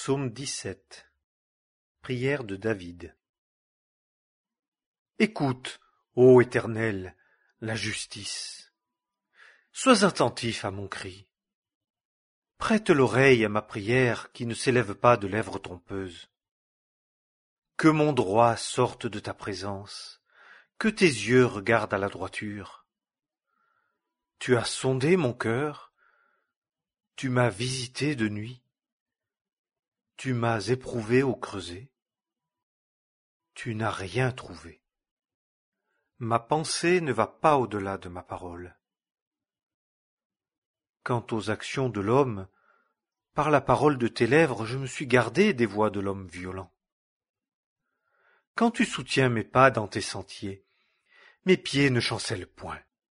Psaume 17. Prière de David. Écoute, ô Éternel, la justice. Sois attentif à mon cri. Prête l'oreille à ma prière qui ne s'élève pas de lèvres trompeuses. Que mon droit sorte de ta présence, que tes yeux regardent à la droiture. Tu as sondé mon cœur, tu m'as visité de nuit. Tu m'as éprouvé au creuset. Tu n'as rien trouvé. Ma pensée ne va pas au-delà de ma parole. Quant aux actions de l'homme, par la parole de tes lèvres, je me suis gardé des voies de l'homme violent. Quand tu soutiens mes pas dans tes sentiers, mes pieds ne chancellent point.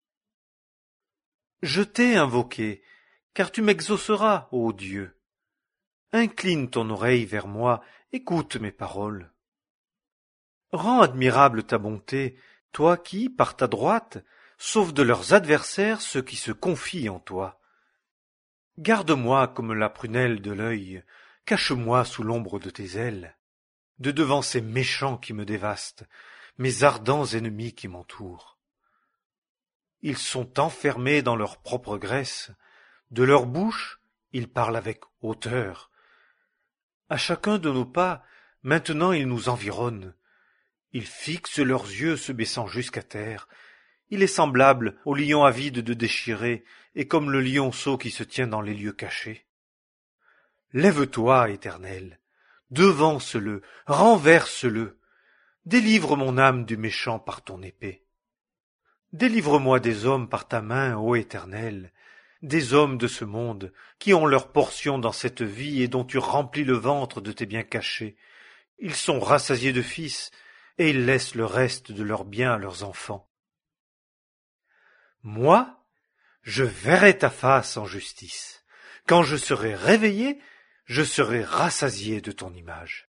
Je t'ai invoqué, car tu m'exauceras, ô Dieu. Incline ton oreille vers moi, écoute mes paroles. Rends admirable ta bonté, toi qui, par ta droite, sauves de leurs adversaires ceux qui se confient en toi. Garde-moi comme la prunelle de l'œil, cache-moi sous l'ombre de tes ailes, de devant ces méchants qui me dévastent, mes ardents ennemis qui m'entourent. Ils sont enfermés dans leur propre graisse, de leur bouche ils parlent avec hauteur. À chacun de nos pas, maintenant ils nous environnent. Ils fixent leurs yeux se baissant jusqu'à terre. Il est semblable au lion avide de déchirer, et comme le lionceau qui se tient dans les lieux cachés. Lève-toi, Éternel, devance-le, renverse-le. Délivre mon âme du méchant par ton épée. Délivre-moi des hommes par ta main, ô Éternel, des hommes de ce monde, qui ont leur portion dans cette vie et dont tu remplis le ventre de tes biens cachés. Ils sont rassasiés de fils, et ils laissent le reste de leurs biens à leurs enfants. Moi, je verrai ta face en justice. Quand je serai réveillé, je serai rassasié de ton image.